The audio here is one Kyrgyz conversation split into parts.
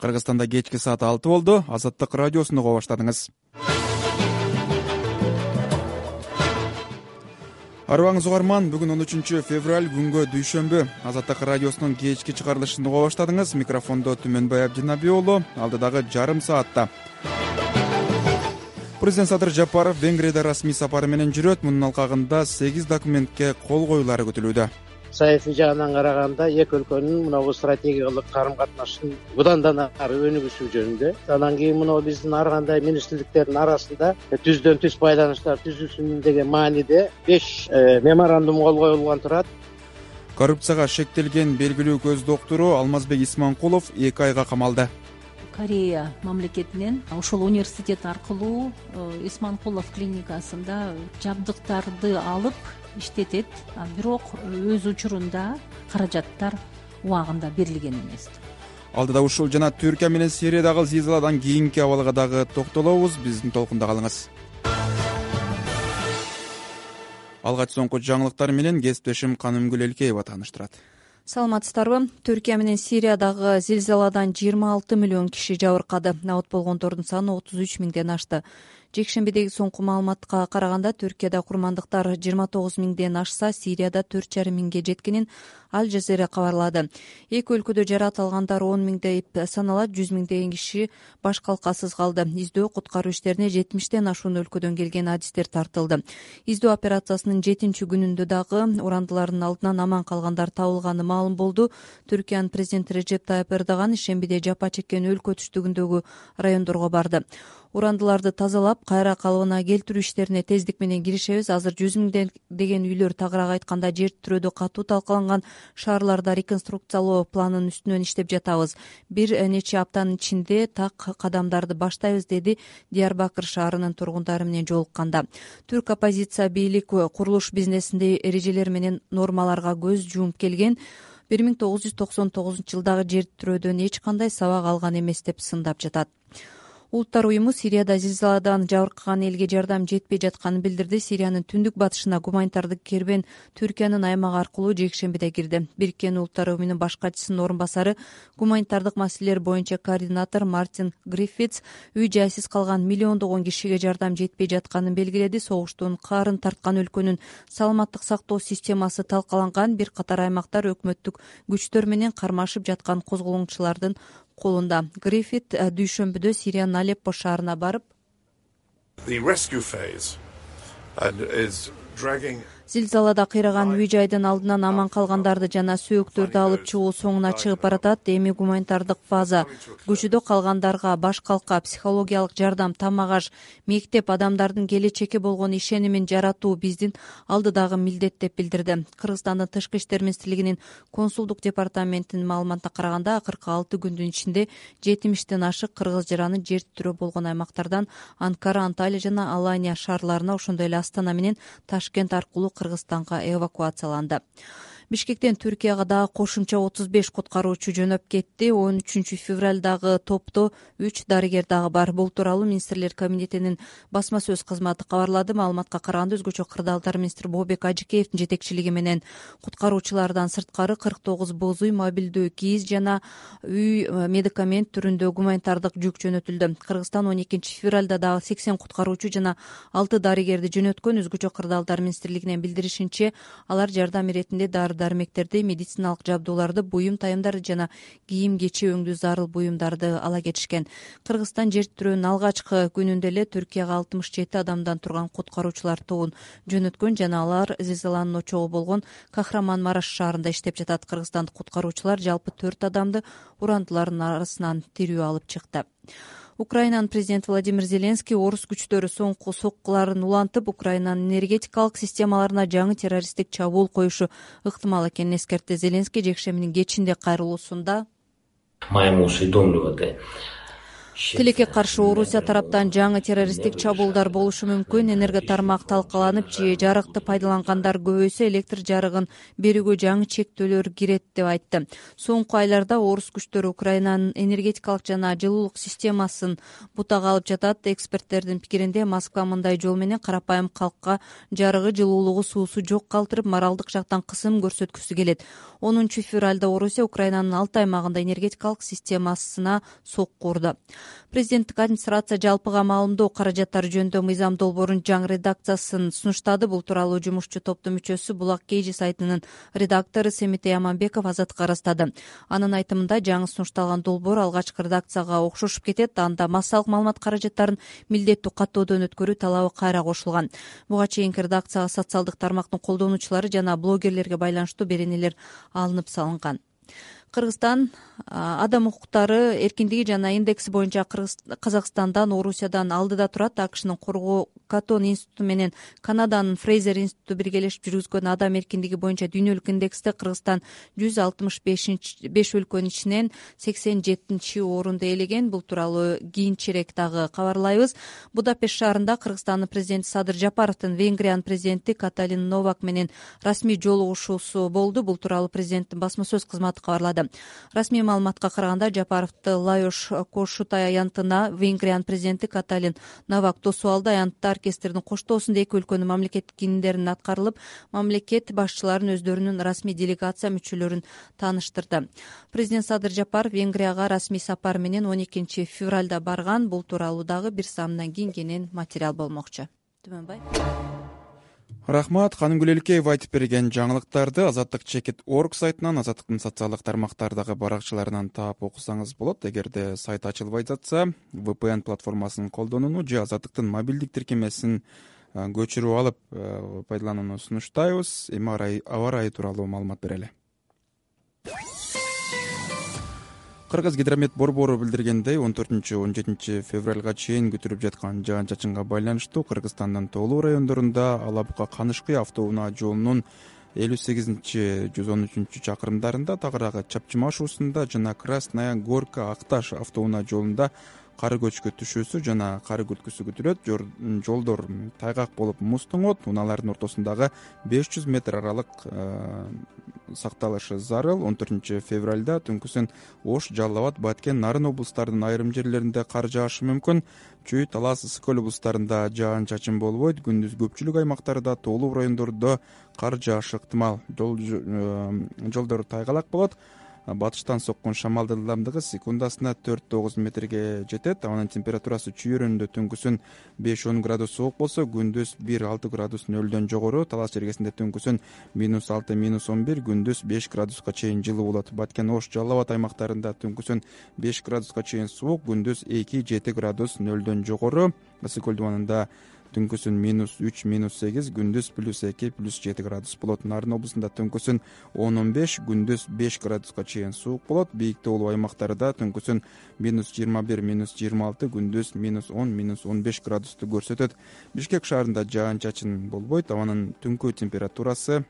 Кыргызстанда кечки саат 6 болду. Азаттык радиосун уга баштадыңыз. Арыбаңыз угарман, бүгүн 13 февраль күнгө дүйшөмбү. Азаттык радиосунун кечки чыгарылышын уга баштадыңыз. Микрофондо Түмөнбай Абдинаби уулу. Алдыдагы жарым саатта Президент Садыр Жапаров Венгрияда расмий сапары менен жүрөт. Мунун алкагында 8 документке кол коюлары күтүлүүдө. Саясий жагынан караганда эки өлкөнүн мынабу стратегиялык карым катнашын будан да ары өнүгүшү жөнүндө. Анан кийин мынабу биздин ар кандай министрликтердин арасында түздөн түз байланыштар түзүлсүн деген мааниде 5 меморандум кол коюлган турат. Коррупцияга шектелген белгилүү көз доктуру Алмазбек Исманкулов 2 айга камалды. Корея мамлекетинен ушул университет аркылуу Исманкулов клиникасында жабдыктарды алып иштетет, бирок өз учурунда каражаттар убагында берилген эмес. Алдыда ушул жана Түркия менен Сириядагы зилзаладан кийинки абалга дагы токтолобуз. Биздин толкунда калыңыз. Алгач соңку жаңылыктар менен кесиптешим Канымгүл Элкеева тааныштырат. Саламатсыздарбы? Түркия менен Сириядагы зилзаладан 26 миллион киши жабыркады. Абат болгондордун саны 33 миңден ашты. Жекшембидеги соңку маалыматка караганда Түркияда курмандыктар 29 миңден ашса, Сирияда 4,5 миңге жеткенин Аль Жазира кабарлады. Эки өлкөдө жаракат алгандар 10 миңдеп саналат, 100 миңдеген киши баш калкасыз калды. Издөө куткаруу иштерине 70тен ашуун өлкөдөн келген адистер тартылды. Издөө операциясынын 7-чи күнүндө дагы урандылардын алдынан аман калгандар табылганы маалым болду. Түркиянын президенти Режеп Тайып Эрдоган ишембиде жапа чеккен өлкө түштүгүндөгү райондорго барды. Урандыларды тазалап, кайра калыбына келтирүү иштерине тездик менен киришебиз. Азыр 100 миңдеген үйлөр, тагыраак айтканда жер тирөөдө катуу талкаланган шаарларда реконструкциялоо планынын үстүнөн иштеп жатабыз. Бир нече аптанын ичинде так кадамдарды баштайбыз, деди Диярбакыр шаарынын тургундары менен жолукканда. Түрк оппозиция бийлик курулуш бизнесинде эрежелер менен нормаларга көз жумуп келген. 1999-жылдагы жер тирөөдөн эч кандай сабак алган эмес деп сындап жатат. Улуттар уюму Сирияда зилзаладан жабыркаган элге жардам жетпей жатканын билдирди. Сириянын түндүк батышына гуманитардык кербен Түркиянын аймагы аркылуу жекшембиде кирди. Бириккен Улуттар уюмунун баш катчысынын орун басары, гуманитардык маселелер боюнча координатор Мартин Гриффитс үй жайсыз калган миллиондогон кишиге жардам жетпей жатканын белгиледи. Согуштун каарын тарткан өлкөнүн саламаттык сактоо системасы талкаланган, бир катар аймактар өкмөттүк күчтөр менен кармашып жаткан козголоңчулардын колунда. Гриффит дүйшөмбүдө Сириянын Алеппо шаарына барып, зилзалада кыйраган үй жайдын алдынан аман калгандарды жана сөөктөрдү алып чыгуу соңуна чыгып баратат. Эми гуманитардык фаза. Көчөдө калгандарга баш калка, психологиялык жардам, тамак-аш, мектеп, адамдардын келечекке болгон ишенимин жаратуу биздин алдыдагы милдет деп билдирди. Кыргызстандын Тышкы иштер министрлигинин консулдук департаментинин маалыматына караганда, акыркы 6 күндүн ичинде 70тен ашык кыргыз жараны жер тирөө болгон аймактардан Анкара, Анталия жана Алания шаарларына, ошондой эле Астана менен Ташкент аркылуу Кыргызстанга эвакуацияланды. Бишкектен Түркияга дагы кошумча 35 куткаруучу жөнөп кетти. 13 февралдагы топто 3 дарыгер дагы бар. Бул тууралуу Министрлер кабинетинин басма сөз кызматы кабарлады. Маалыматка караганда, өзгөчө кырдаалдар министри Бообек Ажыкеевдин жетекчилиги менен куткаруучулардан сырткары 49 боз үй, мобилдүү кийиз жана үй медикамент түрүндө гуманитардык жүк жөнөтүлдү. Кыргызстан 12 февралда дагы 80 куткаруучу жана 6 дарыгерди жөнөткөн. Өзгөчө кырдаалдар министрлигинин билдиришинче, алар жардам иретинде дармектерди, медициналык жабдууларды, буюм тайымдарды жана кийим кечи өңдүү зарыл буюмдарды ала кетишкен. Кыргызстан жер тирөөнүн алгачкы күнүндө эле Түркияга 67 адамдан турган куткаруучулар тобун жөнөткөн жана алар зилзаланын очогу болгон Кахраман-Мараш шаарында иштеп жатат. Кыргызстандык куткаруучулар жалпы 4 адамды урандылардын арасынан тирүү алып чыкты. Украинанын президенти Владимир Зеленский орус күчтөрү соңку соккуларын улантып, Украинанын энергетикалык системаларына жаңы террористтик чабуул коюшу ыктымал экенин эскертти. Зеленский жекшембинин кечинде кайрылуусунда Тилекке каршы Орусия тараптан жаңы террористтик чабуулдар болушу мүмкүн, энерго тармак талкаланып же жарыкты пайдалангандар көбөйсө электр жарыгын берүүгө жаңы чектөөлөр кирет деп айтты. Соңку айларда орус күчтөрү Украинанын энергетикалык жана жылуулук системасын бутага алып жатат. Эксперттердин пикиринде Москва мындай жол менен карапайым калкка жарыгы, жылуулугу, суусу жок калтырып, моралдык жактан кысым көрсөткүсү келет. 10 февралда Орусия Украинанын 6 аймагында энергетикалык системасына сокку урду. Президенттик администрация жалпыга маалымдоо каражаттары жөнүндө мыйзам долбоорунун жаңы редакциясын сунуштады. Бул тууралуу жумушчу топтун мүчөсү Булак Кейжи сайтынын редактору Семитей Аманбеков Азатка ырастады. Анын айтымында жаңы сунушталган долбоор алгачкы редакцияга окшошуп кетет. Анда массалык маалымат каражаттарын милдеттүү каттоодон өткөрүү талабы кайра кошулган. Буга чейинки редакцияга социалдык тармактын колдонуучулары жана блогерлерге байланыштуу беренелер алынып салынган. Кыргызстан адам укуктары эркиндиги жана индекси боюнча Казакстандан, Орусиядан алдыда турат. АКШнын Коргоо Катон институту менен Канаданын Фрейзер институту биргелешип жүргүзгөн адам эркиндиги боюнча дүйнөлүк индексте Кыргызстан 165 өлкөнүн ичинен 87-орунду ээлеген. Бул тууралуу кийинчерээк дагы кабарлайбыз. Будапешт шаарында Кыргызстандын президенти Садыр Жапаровдун Венгриянын президенти Каталин Новак менен расмий жолугушуусу болду. Бул тууралуу президенттин басма сөз кызматы кабарлады. Расмий маалыматка караганда, Жапаровду Лайош Кошутай аянтына Венгриянын президенти Каталин Новак тосуп алды. Аянтта оркестрдин коштоосунда эки өлкөнүн мамлекеттик гимндерин аткарылып, мамлекет башчыларын өздөрүнүн расмий делегация мүчөлөрүн тааныштырды. Президент Садыр Жапаров Венгрияга расмий сапар менен 12 февралда барган. Бул тууралуу дагы бир саамдан кийин кенен материал болмокчу. Түмөнбай. Рахмат, Ханымгүл Элкеева айтып берген жаңылыктарды Азаттык Чекит.org сайтынан, Азаттыктын социалдык тармактардагы баракчаларынан таап окусаңыз болот. Эгерде сайт ачылбай жатса, VPN платформасын колдонууну же Азаттыктын мобилдик тиркемесин көчүрүп алып пайдаланууну сунуштайбыз. Эми аба ырайы тууралуу маалымат берели. Кыргыз гидромет борбору билдиргендей, 14-17 февралга чейин күтүлүп жаткан жаан-чачынга байланыштуу Кыргызстандын тоолуу райондорунда Алабука-Канышкый автоунаа жолунун 58-113 чакырымдарында, тагыраагы Чапчыма шуусунда жана Красная Горка-Акташ автоунаа жолунда кар көчкү түшүүсү жана кар күткүсү күтүлөт. Жолдор тайгак болуп муз тоңот. Унаалардын ортосундагы 500 метр аралык сакталышы зарыл. 14 февралда түнкүсүн Ош, Жалал Абад, Баткен, Нарын облустарынын айрым жерлеринде кар жаашы мүмкүн. Чүй, Талас, Ысык-Көл облустарында жаан-чачын болбойт. Күндүз көпчүлүк аймактарда, тоолуу райондордо кар жаашы ыктымал. Жолдор тайгалак болот. Батыштан соккун шамалдын ылдамдыгы секундасына 4-9 метрге жетет. Анын температурасы чүй районунда түнкүсүн 5-10 градус суук болсо, күндүз 1-6 градус нөлдөн жогору. Талас жергесинде түнкүсүн -6-11, күндүз 5 градуска чейин жылуу болот. Баткен, Ош, Жалал Абад аймактарында түнкүсүн 5 градуска чейин суук, күндүз 2-7 градус нөлдөн жогору. Ысык-Көл дубанында түнкүсүн -3-8, күндүз +2-+7 градус болот. Нарын облусунда түнкүсүн 10-15, күндүз 5 градуска чейин суук болот. Бийик тоолуу аймактарда түнкүсүн -21-26, күндүз -10-15 градусту көрсөтөт. Бишкек шаарында жаан-чачын болбойт. Абанын түнкү температурасы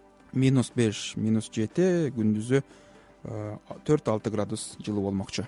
-5-7, күндүзү 4-6 градус жылуу болмокчу.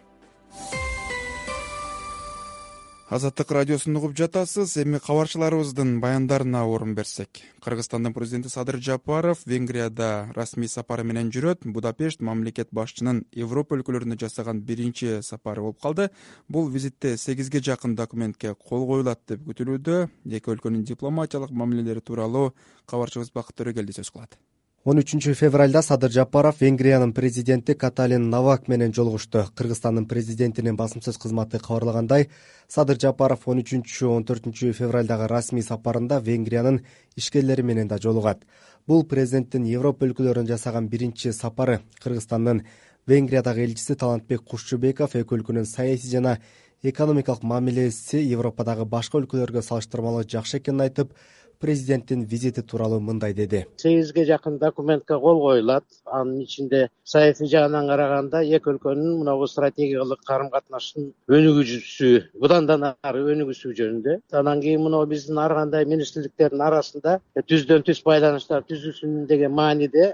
Азаттык радиосун угуп жатасыз. Эми кабарчыларыбыздын баяндарына орун берсек. Кыргызстандын президенти Садыр Жапаров Венгрияда расмий сапары менен жүрөт. Будапешт мамлекет башчынын Европа өлкөлөрүнө жасаган биринчи сапары болуп калды. Бул визитте 8ге жакын документке кол коюлат деп күтүлүүдө. Эки өлкөнүн дипломатиялык мамилелери тууралуу кабарчыбыз Бакыт Төрөгелди сөз кылат. 13 февралда Садыр Жапаров Венгриянын президенти Каталин Новак менен жолугушту. Кыргызстандын президентинин басым сөз кызматы кабарлагандай, Садыр Жапаров 13-14 февралдагы расмий сапарында Венгриянын ишкерлери менен да жолугат. Бул президенттин Европа өлкөлөрүнө жасаган биринчи сапары. Кыргызстандын Венгриядагы элчиси Талантбек Кушчубеков эки өлкөнүн саясий жана экономикалык мамилеси Европадагы башка өлкөлөргө салыштырмалуу жакшы экенин айтып, президенттин визити тууралуу мындай деди. 8ге жакын документке кол коюлат. Анын ичинде саясий жагынан караганда эки өлкөнүн мына бул стратегиялык карым катнаштын өнүгүүсү, мындан да нары өнүгүүсү жөнүндө. Анан кийин мына биздин ар кандай министрликтердин арасында түздөн түз байланыштар түзүлсүн деген мааниде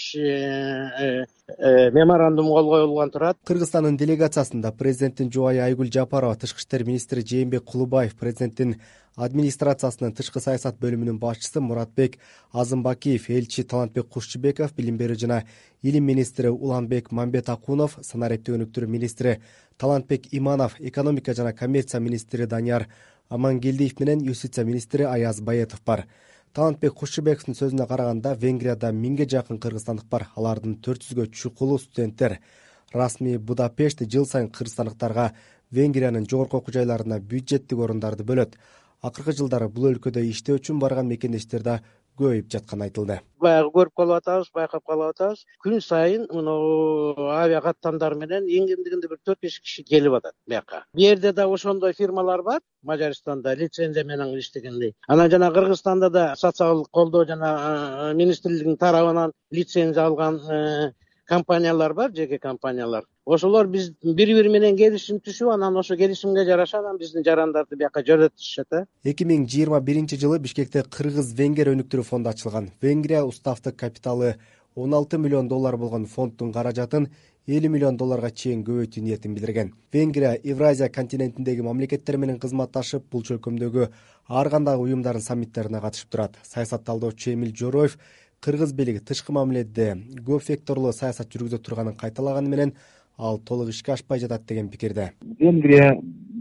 5 меморандум кол коюлган турат. Кыргызстандын делегациясында президенттин жубайы Айгүл Жапарова, тышкы иштер министри Жээнбек Кулубаев, президенттин администрациясынын тышкы саясат бөлүмүнүн башчысы Муратбек Азымбакиев, элчи Талантбек Кушчубеков, билим берүү жана илим министри Уланбек Мамбет Акунов, санариптик өнүктүрүү министри Талантбек Иманов, экономика жана коммерция министри Данияр Амангелдиев менен юстиция министри Аяз Баетов бар. Талантбек Кушчубековдун сөзүнө караганда, Венгрияда 1000ге жакын кыргызстандык бар. Алардын 400гө чукулу студенттер. Расмий Будапешт жыл сайын кыргызстандыктарга Венгриянын жогорку окуу жайларына бюджеттик орундарды бөлөт. Акыркы жылдары бул өлкөдө иштөө үчүн барган мекендештер да көбөйүп жатканы айтылды. Баягы көрүп калып атабыз, байкап калып атабыз. Күн сайын мына авиа каттамдар менен эң кемдигинде бир 4-5 киши келип атат бияка. Бу жерде да ошондой фирмалар бар, Мажарстанда лицензия менен иштегендей. Анан жана Кыргызстанда да социалдык колдоо жана министрлигинин тарабынан лицензия алган компаниялар бар, жеке компаниялар. Ошолор биз бири-бири менен келишим түшүп, анан ошо келишимге жараша анан биздин жарандарды бияка жөнөтүшөт. 2021 жылы Бишкекте Кыргыз-Венгер өнүктүрүү фонду ачылган. Венгрия уставтык капиталы $16 миллион болгон фонддун каражатын $50 миллион чейин көбөйтүү ниетин билдирген. Венгрия Евразия континентиндеги мамлекеттер менен кызматташып, бул чөлкөмдөгү ар кандай уюмдардын саммиттерине катышып турат. Саясат талдоочу Эмил Жороев кыргыз бийлиги тышкы мамиледе көп векторлуу саясат жүргүзө турганын кайталаганы менен ал толук ишке ашпай жатат деген пикирде. Венгрия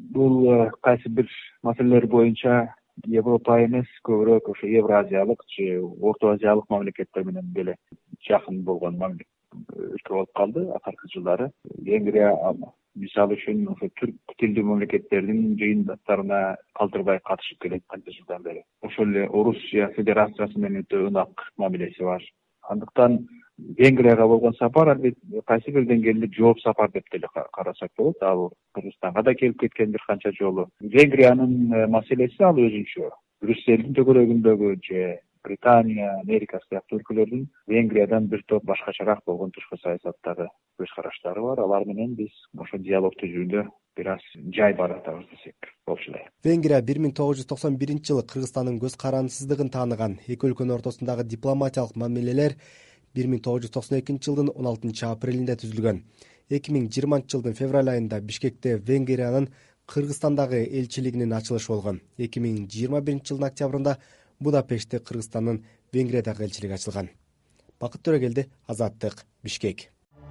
бул кайсы бир маселелер боюнча Европа эмес, көбүрөөк ошо Евразиялык же Орто Азиялык мамлекеттер менен деле жакын болгон өлкө болуп калды акыркы жылдары. Венгрия мисалы үчүн ошо түрк тилдүү мамлекеттердин жыйынтыктарына калтырбай катышып келет канча жылдан бери. Ошол эле Орусия Федерациясы менен өтө ынак мамилеси бар. Андыктан Венгрияга болгон сапар албетте кайсы бир деңгээлде жооп сапар деп деле карасак болот. Ал Кыргызстанга да келип кеткен бир канча жолу. Венгриянын маселеси ал өзүнчө. Брюссельдин төгөрөгүндөгү же Британия, Америка сыяктуу өлкөлөрдүн Венгриядан бир топ башкачараак болгон тышкы саясаттагы көз караштары бар. Алар менен биз ошо диалог түзүүдө бир аз жай баратабыз десек болчу эле. Венгрия 1991 жылы Кыргызстандын көз карандысыздыгын тааныган. Эки өлкөнүн ортосундагы дипломатиялык мамилелер 1992 жылдын 16 апрелинде түзүлгөн. 2020 жылдын февраль айында Бишкекте Венгриянын Кыргызстандагы элчилигинин ачылышы болгон. 2021 жылдын октябрында Будапештте Кыргызстандын Венгриядагы элчилиги ачылган. Бакыт Төрөгелди, Азаттык, Бишкек.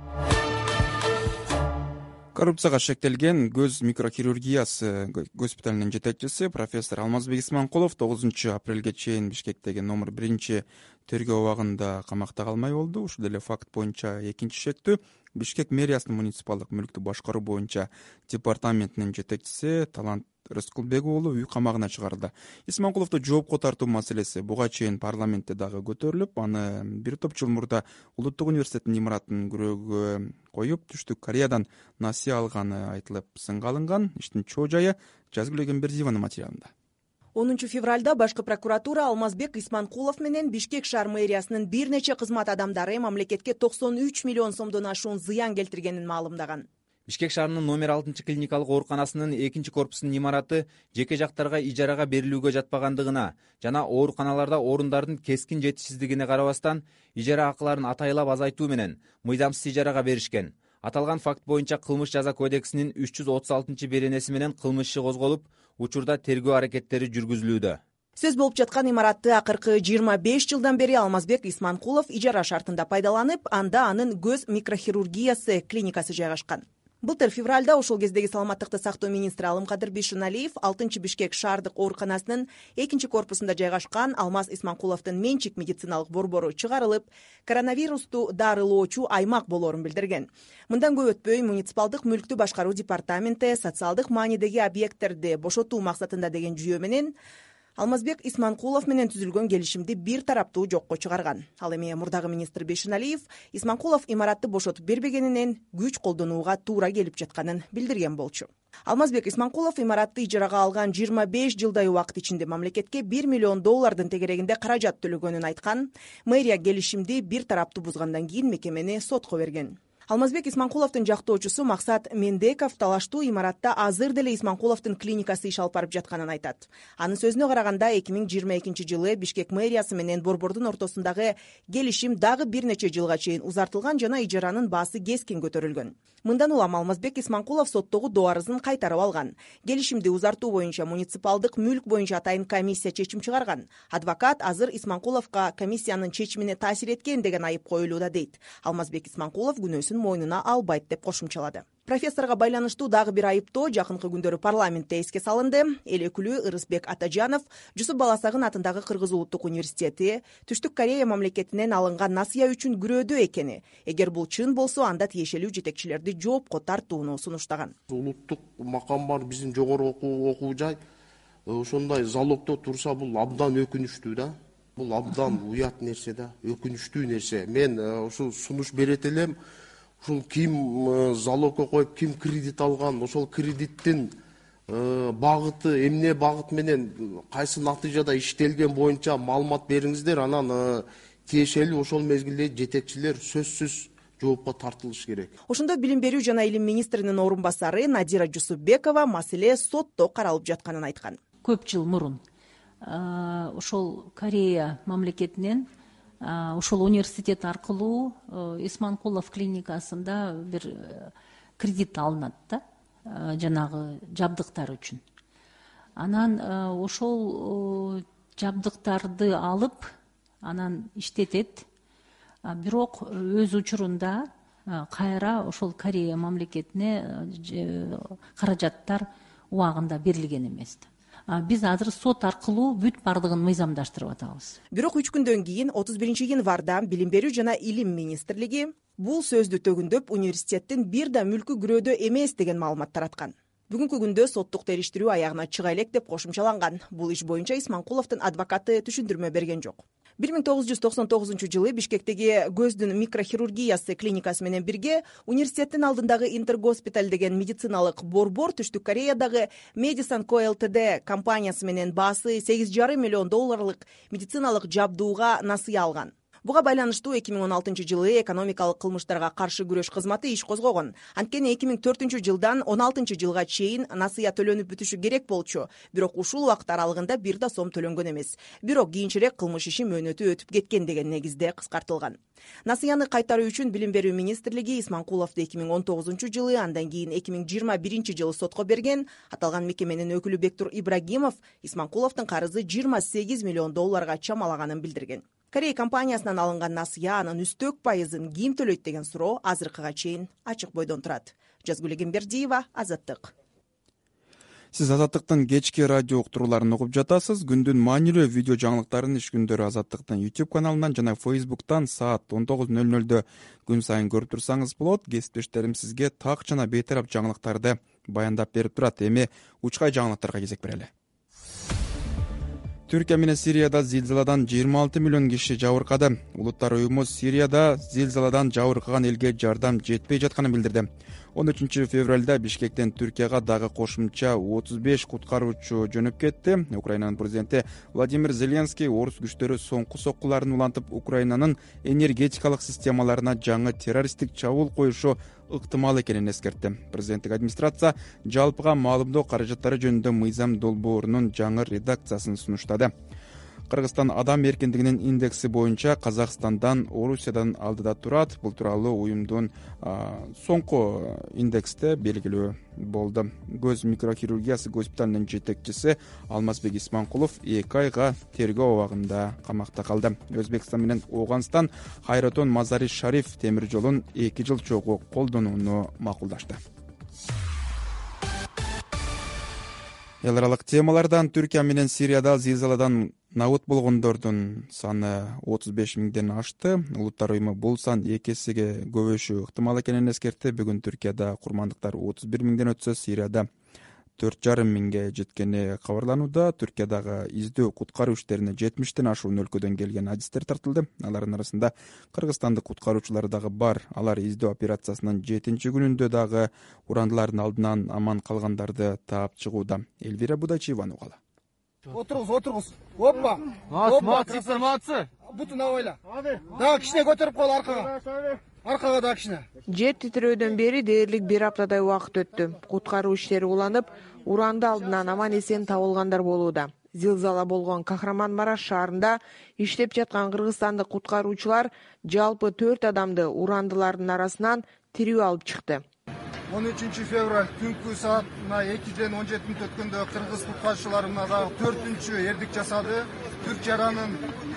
Коррупцияга шектелген көз микрохирургиясы госпиталынын жетекчиси профессор Алмазбек Исманкулов 9 апрелге чейин Бишкектеги номер 1 тергөө абагында камакта калмай болду. Ушул эле факт боюнча экинчи шектүү Бишкек мэриясынын муниципалдык мүлктү башкаруу боюнча департаментинин жетекчиси Талант Рыскулбек уулу үй камагына чыгарылды. Исманкуловду жоопко тартуу маселеси буга чейин парламентте дагы көтөрүлүп, аны бир топ жыл мурда Улуттук университеттин имаратын күрөөгө коюп, Түштүк Кореядан насыя алганы айтылып сынга алынган. Иштин чоо жайы Жазгүл Эгембердиеванын материалында. 10 февралда башкы прокуратура Алмазбек Исманкулов менен Бишкек шаар мэриясынын бир нече кызмат адамдары мамлекетке 93 миллион сомдон ашуун зыян келтиргенин маалымдаган. Бишкек шаарынын номер 6 клиникалык ооруканасынын 2-корпусунун имараты жеке жактарга ижарага берилүүгө жатпагандыгына жана ооруканаларда орундардын кескин жетишсиздигине карабастан ижара акыларын атайлап азайтуу менен мыйзамсыз ижарага беришкен. Аталган факт боюнча кылмыш жаза кодексинин 336-беренеси менен кылмыш иши козголуп, учурда тергөө аракеттери жүргүзүлүүдө. Сөз болуп жаткан имаратты акыркы 25 жылдан бери Алмазбек Исманкулов ижара шартында пайдаланып, анда анын көз микрохирургиясы клиникасы жайгашкан. Былтыр февралда ошол кездеги саламаттыкты сактоо министри Алымкадыр Бишуналиев 6-Бишкек шаардык ооруканасынын 2-корпусунда жайгашкан Алмаз Исманкуловдун менчик медициналык борбору чыгарылып, коронавирусту дарылоочу аймак болоорун билдирген. Мындан көп өтпөй муниципалдык мүлктү башкаруу департаменти социалдык маанидеги объекттерди бошотуу максатында деген жүйө менен Алмазбек Исманкулов менен түзүлгөн келишимди бир тараптуу жокко чыгарган. Ал эми мурдагы министр Бишуналиев Исманкулов имаратты бошотуп бербегенинен күч колдонууга туура келип жатканын билдирген болчу. Алмазбек Исманкулов имаратты ижарага алган 25 жылдай убакыт ичинде мамлекетке $1 миллион тегерегинде каражат төлөгөнүн айткан. Мэрия келишимди бир тараптуу бузгандан кийин мекемени сотко берген. Алмазбек Исманкуловдун жактоочусу Максат Мендеков талаштуу имаратта азыр деле Исманкуловдун клиникасы иш алып барып жатканын айтат. Анын сөзүнө караганда 2022 жылы Бишкек мэриясы менен Борбордун ортосундагы келишим дагы бир нече жылга чейин узартылган жана ижаранын баасы кескин көтөрүлгөн. Мындан улам Алмазбек Исманкулов соттогу дуарызын кайтарып алган. Келишимди узартуу боюнча муниципалдык мүлк боюнча атайын комиссия чечим чыгарган. Адвокат азыр Исманкуловго комиссиянын чечимине таасир эткен деген айып коюлууда дейт. Алмазбек Исманкулов күнөөсүн мойнуна албайт деп кошумчалады. Профессорго байланыштуу дагы бир айыптоо жакынкы күндөрү парламентте эске салынды. Эл өкүлү Ырысбек Атажанов Жусуп Баласагын атындагы Кыргыз улуттук университети Түштүк Корея мамлекетинен алынган насыя үчүн күрөөдө экени, эгер бул чын болсо анда тиешелүү жетекчилерди жоопко тартууну сунуштаган. Улуттук макам бар биздин жогору окуу жай ошондой залогдо турса бул абдан өкүнүчтүү да. Бул абдан уят нерсе да, өкүнүчтүү нерсе. Мен ушул сунуш берет элем. Ушул ким залогко коюп, ким кредит алган, ошол кредиттин багыты, эмне багыт менен кайсы натыйжада иштелген боюнча маалымат бериңиздер, анан тиешелүү ошол мезгилде жетекчилер сөзсүз жоопко тартылыш керек. Ошондо билим берүү жана илим министринин орун басары Надира Жусупбекова маселе сотто каралып жатканын айткан. Көп жыл мурун ошол Корея мамлекетинен ошол университет аркылуу Исманкулов клиникасында бир кредит алынат да, жанагы жабдыктар үчүн. Анан ошол жабдыктарды алып, анан иштетет. Бирок өз учурунда кайра ошол Корея мамлекетине каражаттар убагында берилген эмес. Биз азыр сот аркылуу бүт бардыгын мыйзамдаштырып атабыз. Бирок 3 күндөн кийин 31 январда Билим берүү жана илим министрлиги бул сөздү төгүндөп университеттин бир да мүлкү күрөөдө эмес деген маалымат тараткан. Бүгүнкү күндө соттук териштирүү аягына чыга элек деп кошумчаланган. Бул иш боюнча Исманкуловдун адвокаты түшүндүрмө берген жок. 1999 жылы Бишкектеги көздүн микрохирургиясы клиникасы менен бирге университеттин алдындагы Интергоспиталь деген медициналык борбор Түштүк Кореядагы Medicine Co Ltd компаниясы менен баасы $8,5 миллион медициналык жабдууга насыя алган. Буга байланыштуу 2016 жылы экономикалык кылмыштарга каршы күрөш кызматы иш козгогон. Анткени 2004 жылдан 16 жылга чейин насыя төлөнүп бүтүшү керек болчу. Бирок ушул убакыт аралыгында бир да сом төлөнгөн эмес. Бирок кийинчерээк кылмыш иши мөөнөтү өтүп кеткен деген негизде кыскартылган. Насыяны кайтаруу үчүн Билим берүү министрлиги Исманкуловду 2019 жылы, андан кийин 2021 жылы сотко берген. Аталган мекеменин өкүлү Бектур Ибрагимов Исманкуловдун карызы $28 миллион чамалаганын билдирген. Корея компаниясынан алынган насыя анын үстөк пайызын ким төлөйт деген суроо азыркыга чейин ачык бойдон турат. Жазгүл Эгембердиева, Азаттык. Сиз Азаттыктын кечки радио уктурууларын угуп жатасыз. Күндүн маанилүү видео жаңылыктарын иш күндөрү Азаттыктын YouTube каналынан жана Facebook'тан саат 19:00 күн сайын көрүп турсаңыз болот. Кесиптештерим сизге так жана бейтарап жаңылыктарды баяндап берип турат. Эми учкай жаңылыктарга кезек берели. Түркия менен Сирияда зилзаладан 26 миллион киши жабыркады. Улуттар уюму Сирияда зилзаладан жабыркаган элге жардам жетпей жатканын билдирди. 13 февралда Бишкектен Түркияга дагы кошумча 35 куткаруучу жөнөп кетти. Украинанын президенти Владимир Зеленский орус күчтөрү соңку соккуларын улантып, Украинанын энергетикалык системаларына жаңы террористтик чабуул коюшу ыктымал экенин эскертти. Президенттик администрация жалпыга маалымдоо каражаттары жөнүндө мыйзам долбоорунун жаңы редакциясын сунуштады. Кыргызстан адам эркиндигинин индекси боюнча Казакстандан, Орусиядан алдыда турат. Бул тууралуу уюмдун соңку индексте белгилүү болду. Көз микрохирургиясы госпиталынын жетекчиси Алмазбек Исманкулов 2 айга тергөө абагында камакта калды. Өзбекстан менен Ооганстан Хайратон Мазари Шариф темир жолун 2 жыл чогуу колдонууну макулдашты. Эл аралык темалардан Түркия менен Сирияда зилзаладан набыт болгондордун саны 35 миңден ашты. Улуттар уюму бул сан 2 эсеге көбөйүшү ыктымал экенин эскертти. Бүгүн Түркияда курмандыктар 31 миңден өтсө, Сирияда 4,5 миңге жеткени кабарланууда. Түркиядагы издөө куткаруу иштерине 70тен ашуун өлкөдөн келген адистер тартылды. Алардын арасында кыргызстандык куткаруучулар дагы бар. Алар издөө операциясынын 7 күнүндө дагы урандылардын алдынан аман калгандарды таап чыгууда. Элвира Будачиеванын угалы. Отырғыз. Оппа. Молодцы. Бутун авайла. Дагы кичине көтөрүп кол аркага дагы кичине. Жер титирөөдөн бери дээрлик 1 аптадай убакыт өттү. Куткаруу иштери уланып, уранды алдынан аман эсен табылгандар болууда. Зилзала болгон Кахраманмараш шаарында иштеп жаткан кыргызстандык куткаруучулар жалпы 4 адамды урандылардын арасынан тирүү алып чыкты. 13 февраль түнкү саатына 2-ден 17 мүнөт өткөндө кыргыз куткаруучуларына дагы 4-чү эрдик жасады. Түрк жаранын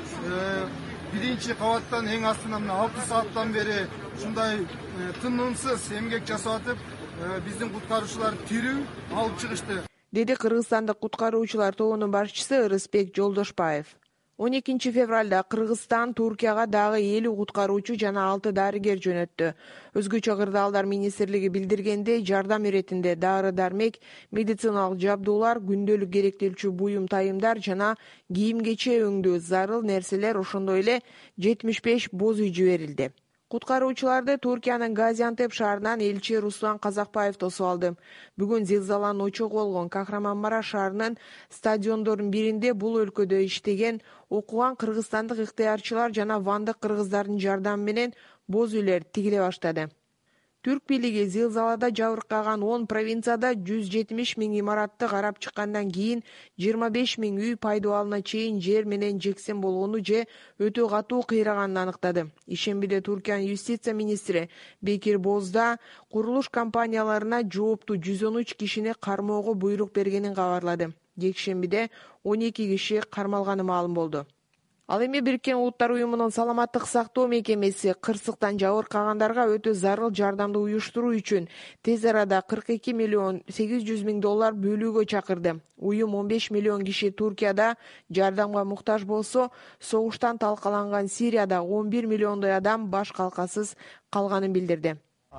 1-чи кабаттан эң астынан 6 сааттан бери ушундай тынымсыз эмгек жасап атып, биздин куткаруучулар тирүү алып чыгышты, деди кыргызстандык куткаруучулар тобунун башчысы Ырысбек Жолдошбаев. 12 февралда Кыргызстан Туркияга дагы 50 куткаруучу жана 6 дарыгер жөнөттү. Өзгөчө кырдаалдар министрлиги билдиргендей, жардам иретинде дары-дармек, медициналык жабдуулар, күндөлүк керектелчү буюм тайымдар жана кийим-кече өңдүү зарыл нерселер, ошондой эле 75 боз үй жиберилди. Куткаруучуларды Туркиянын Газиантеп шаарынан элчи Руслан Казакбаев тосуп алды. Бүгүн зилзаланын очогу болгон Кахраманмараш шаарынын стадиондордун биринде бул өлкөдө иштеген, окуган кыргызстандык ыктыярчылар жана вандык кыргыздардын жардамы менен боз үйлер тигиле баштады. Түрк бийлиги зилзалада жабыркаган 10 провинцияда 170 миң имаратты карап чыккандан кийин 25 миң үй пайдаланууна чейин жер менен жексен болгону же өтө катуу кыйраганын аныктады. Ишембиде Туркиянын юстиция министри Бекир Бозда курулуш компанияларына жооптуу 113 кишини кармоого буйрук бергенин кабарлады. Жекшембиде 12 киши кармалганы маалым болду. Ал эми Бириккен Улуттар уюмунун саламаттык сактоо мекемеси кырсыктан жабыркагандарга өтө зарыл жардамды уюштуруу үчүн тез арада 42 миллион 800 миң доллар бөлүүгө чакырды. Уюм 15 миллион киши Туркияда жардамга муктаж болсо, согуштан талкаланган Сирияда 11 миллиондой адам баш калкасыз калганын билдирди.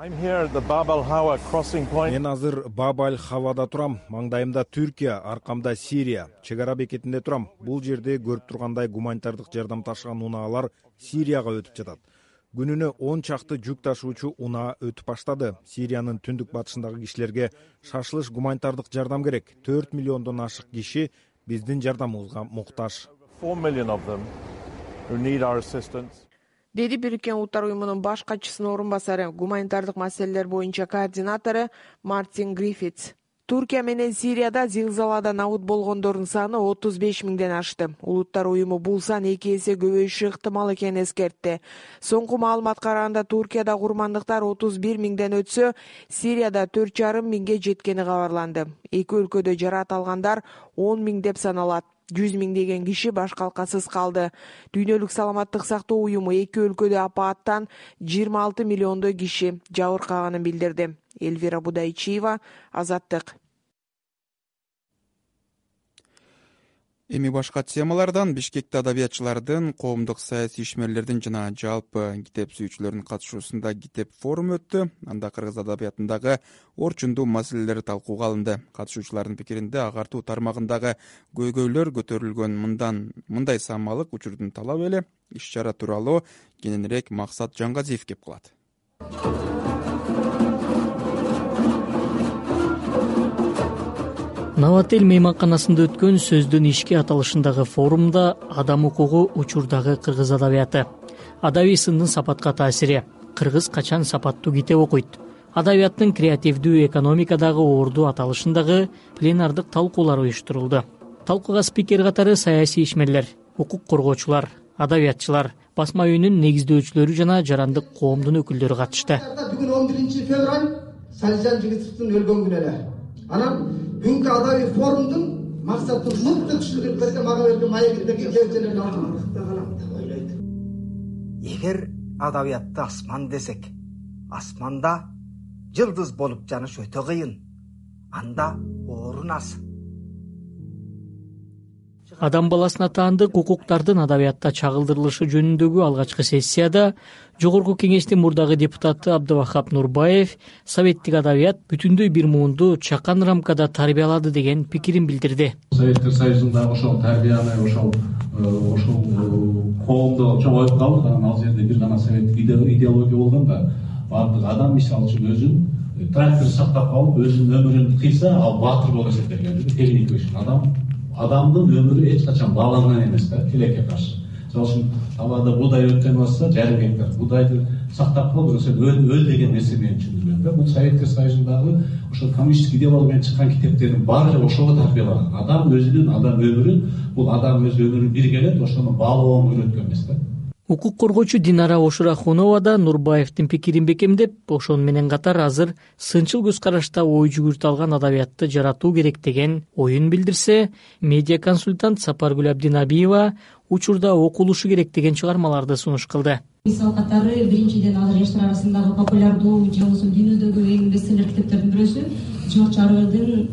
Мен азыр Баб-аль-Хавада турам. Маңдайымда Түркия, аркамда Сирия. Чек ара бекетинде турам. Бул жерде көрүп тургандай гуманитардык жардам ташыган унаалар Сирияга өтүп жатат. Күнүнө 10 чакты жүк ташуучу унаа өтүп баштады. Сириянын түндүк батышындагы кишилерге шашылыш гуманитардык жардам керек. 4 миллиондон ашык киши биздин жардамыбызга муктаж. 4 million of them who need our assistance. Деди Бириккен Улуттар уюмунун баш катчысынын орун басары, гуманитардык маселелер боюнча координатору Мартин Гриффитс. Туркия менен Сирияда зилзаладан абут болгондордун саны 35 миңден ашты. Улуттар уюму бул сан 2 эсе көбөйүшү ыктымал экенин эскертти. Соңку маалыматка караганда Туркияда курмандыктар 31 миңден өтсө, Сирияда 4,5 миңге жеткени кабарланды. Эки өлкөдө жараат алгандар 10 миң деп саналат. 100 миңдеген киши баш калкасыз калды. Дүйнөлүк саламаттык сактоо уюму эки өлкөдө апааттан 26 миллиондой киши жабыркаганын билдирди. Элвира Будайчиева, Азаттык. Эми башка темалардан Бишкекте адабиятчылардын, коомдук саясий ишмерлердин жана жалпы китеп сүйүүчүлөрдүн катышуусунда китеп форуму өттү. Анда кыргыз адабиятындагы орчундуу маселелер талкууга алынды. Катышуучулардын пикиринде агартуу тармагындагы көйгөйлөр көтөрүлгөн. Мындай самалык учурдун талабы эле. Иш-чара тууралуу кененирээк Максат Жангазиев кеп кылат. Новотель мейманканасында өткөн сөздүн ишке аталышындагы форумда адам укугу учурдагы кыргыз адабияты, адабий сындын сапатка таасири, кыргыз качан сапаттуу китеп окуйт, адабияттын креативдүү экономикадагы орду аталышындагы пленардык талкуулар уюштурулду. Талкууга спикер катары саясий ишмерлер, укук коргоочулар, адабиятчылар, басма үйүнүн негиздөөчүлөрү жана жарандык коомдун өкүлдөрү катышты. Бүгүн 11 февраль Салижан Жигитовдун өлгөн күнү эле. Анан бүгүнкү адабий форумдун максаты мыкты түшүндүрүп мага берген маегиндеги кеңселерди алдым. Эгер адабиятты асман десек, асманда жылдыз болуп жаныш өтө кыйын. Анда орун аз. Адам баласына таандык укуктардын адабиятта чагылдырылышы жөнүндөгү алгачкы сессияда Жогорку Кеңештин мурдагы депутаты Абдывахап Нурбаев советтик адабият бүтүндөй бир муунду чакан рамкада тарбиялады деген пикирин билдирди. Советтер Союзундагы ошол тарбияны ошол коомдо чоңоюп калдык. Ал жерде бир гана советтик идеология болгон да, баардык адам мисалы үчүн өзүн трактор сактап калып, өзүнүн өмүрүн кыйса, ал баатыр болуп эсептелген. Адамдын өмүрү эч качан бааланган эмес да, тилекке каршы. Мисалы үчүн талаада буудай өткөн болсо, жарым гектар буудайды сактап калып, сен өл деген нерсе менен түшүндүргөн да. Бул Советтер Союзундагы ошол коммунисттик идеологиядан чыккан китептердин баары ошого тарбиялаган. Адам өзүнүн, адам өмүрүн, бул адам өз өмүрүн биргелеп, ошону баалоого үйрөткөн эмес да. Укук коргоочу Динара Ошурахунова да Нурбаевдин пикирин бекемдеп, ошону менен катар азыр сынчыл көз карашта ой жүгүртө алган адабиятты жаратуу керек деген оюн билдирсе, медиа консультант Сапаргүл Абдинабиева учурда окулушу керек деген чыгармаларды сунуш кылды. Мисал катары биринчиден азыр жаштар арасындагы популярдуу же болбосо дүйнөдөгү эң бестселлер китептердин бирөөсү Джордж Оруэллдин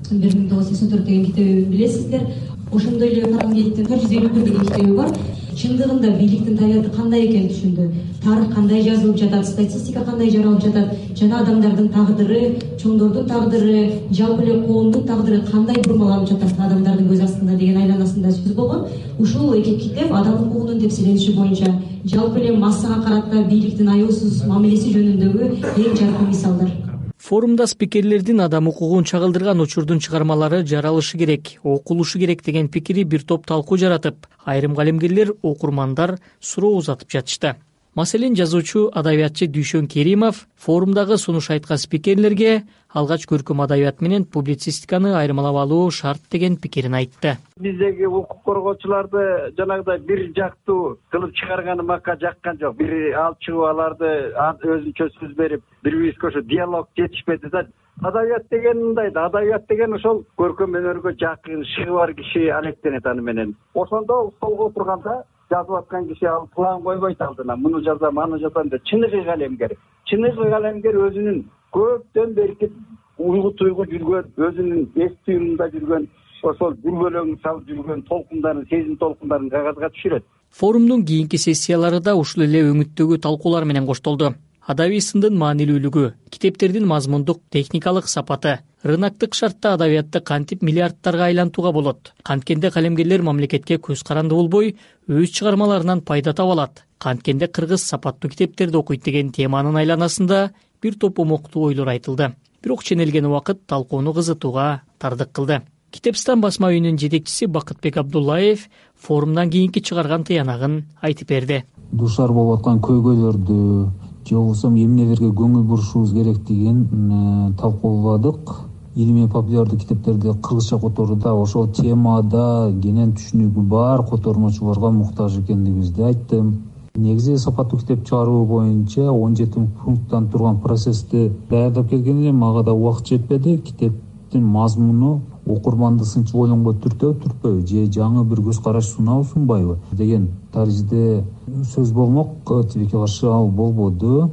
1984 деген китебин билесиздер. Ошондой эле Фаренгейттин 451 деген китеби бар. Чындыгында бийликтин табияты кандай экенин түшүндү. Тарых кандай жазылып жатат, статистика кандай жаралып жатат, жана адамдардын тагдыры, чоңдордун тагдыры, жалпы эле коомдун тагдыры кандай бурмаланып жатат адамдардын көз астында деген айланасында сөз болгон. Ушул эки китеп адам укугунун тепсирилиши боюнча жалпы эле массага карата бийликтин аюусуз мамилеси жөнүндөгү эң жаркын мисалдар. Форумда спикерлердин адам укугун чагылдырган учурдун чыгармалары жаралышы керек, окулушу керек деген пикири бир топ талкуу жаратып, айрым калемгерлер, окурмандар суроо узатып жатышты. Маселен, жазуучу адабиятчы Дүйшөн Керимов форумдагы сунуш айткан спикерлерге алгач көркөм адабият менен публицистиканы айырмалап алуу шарт деген пикирин айтты. Биздеги укук коргоочуларды жанагыдай бир жактуу кылып чыгарганы макка жаккан жок. Бир алып чыгып аларды өзүнчө сөз берип, бири-бирибизге ошо диалог жетишпеди да. Адабият деген мындай да, адабият деген ошол көркөм өнөргө жакын, шыгы бар киши алектенет аны менен. Ошондо столго отурганда жазып аткан киши ал план койбойт алдына, муну жазам, аны жазам деп. Чыныгы калемгер өзүнүн көптөн берки уйгу туйгу жүргөн, өзүнүн эс түйүмүндө жүргөн, ошол дүрбөлөң салып жүргөн толкундарын, сезим толкундарын кагазга түшүрөт. Форумдун кийинки сессиялары да ушул эле өңүттөгү талкуулар менен коштолду. Адабий сындын маанилүүлүгү, китептердин мазмундук техникалык сапаты, рыноктук шартта адабиятты кантип миллиардтарга айлантууга болот, канткенде калемгерлер мамлекетке көз каранды болбой, өз чыгармаларынан пайда таба алат, канткенде кыргыз сапаттуу китептерди окуйт деген теманын айланасында бир топ омоктуу ойлор айтылды. Бирок ченелген убакыт талкууну кызытууга тардык кылды. Китепстан басма үйүнүн жетекчиси Бакытбек Абдуллаев форумдан кийинки чыгарган тыянагын айтып берди. Душар болуп аткан көйгөйлөрдү же болбосо эмнелерге көңүл бурушубуз керектигин талкууладык. Илимий популярдуу китептерди кыргызча которууда ошол темада кенен түшүнүгү бар котормочуларга муктаж экендигибизди айттым. Негизи сапаттуу китеп чыгаруу боюнча 17 пункттан турган процессти даярдап келген элем, мага да убакыт жетпеди. Китептин мазмуну окурманды сынчып ойлонгон түртпөбү же жаңы бир көз караш сунабы сунбайбы деген таризде сөз болмок. Тилекке каршы ал болбоду.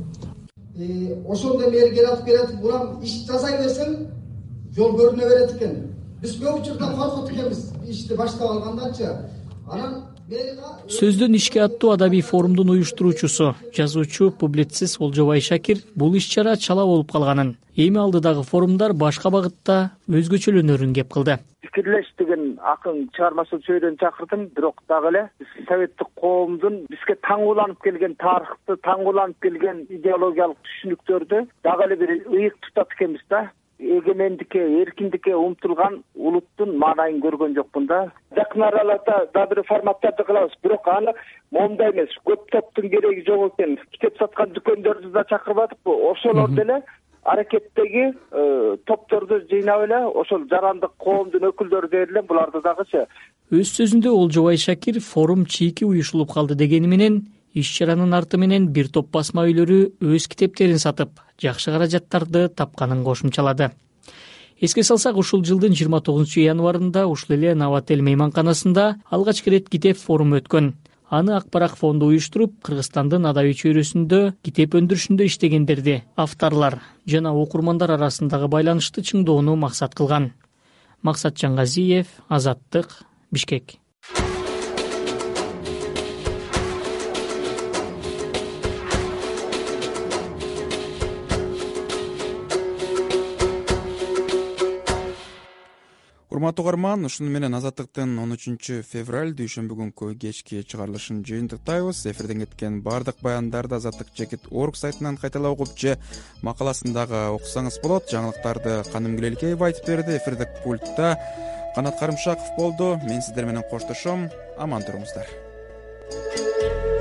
Ошондой мээри келатып бурам иш жасай берсең жол көрүнө берет экен. Биз көп учурда коркут экенбиз ишти баштап алгандачы. Анан Сөздөн ишке аттуу адабий форумдун уюштуруучусу, жазуучу, публицист Олжобай Шакир бул иш-чара чала болуп калганын, эми алдыдагы форумдар башка багытта өзгөчөлөнөрүн кеп кылды. Пикирлеш деген акын чыгармачыл чөйрөнү чакырдым, бирок дагы эле советтик коомдун бизге таңгууланып келген тарыхты, таңгууланып келген идеологиялык түшүнүктөрдү дагы эле бир ыйык тутат экенбиз да. Эгемендикке, эркиндикке умтулган улуттун маанайын көргөн жокмун да. Жакын араларда да бир форматтарды кылабыз, бирок аны момундай эмес, көп топтун кереги жок экен. Китеп саткан дүкөндөрдү да чакырбадыкпы? Ошолорду эле аракеттеги топторду жыйнап эле ошол жарандык коомдун өкүлдөрү дээрле буларды дагычы. Өз сөзүндө Олжобай Шакир форум чийки уюшулуп калды дегени менен иш-чаранын арты менен бир топ басма үйлөрү өз китептерин сатып, жакшы каражаттарды тапканын кошумчалады. Эске салсак, ушул жылдын 29 январында ушул эле Новотель мейманканасында алгач ирет китеп форуму өткөн. Аны Ак Барак фонду уюштуруп, Кыргызстандын адабий чөйрөсүндө китеп өндүрүшүндө иштегендерди авторлор жана окурмандар арасындагы байланышты чыңдоону максат кылган. Максат Жаңгазиев, Азаттык, Бишкек. урматтуу угарман, ушуну менен Азаттыктын 13 февраль дүйшөмбү күнкү кечки чыгарылышын жыйынтыктайбыз. Эфирден кеткен баардык баяндарды Азаттык Жекит орг сайтынан кайталап угуп же макаласындагы окусаңыз болот. Жаңылыктарды Каным Гүлелкеев айтып берди. Эфирдик пультта Канат Карымшаков болду. Мен сиздер менен коштошом. Аман туруңуздар.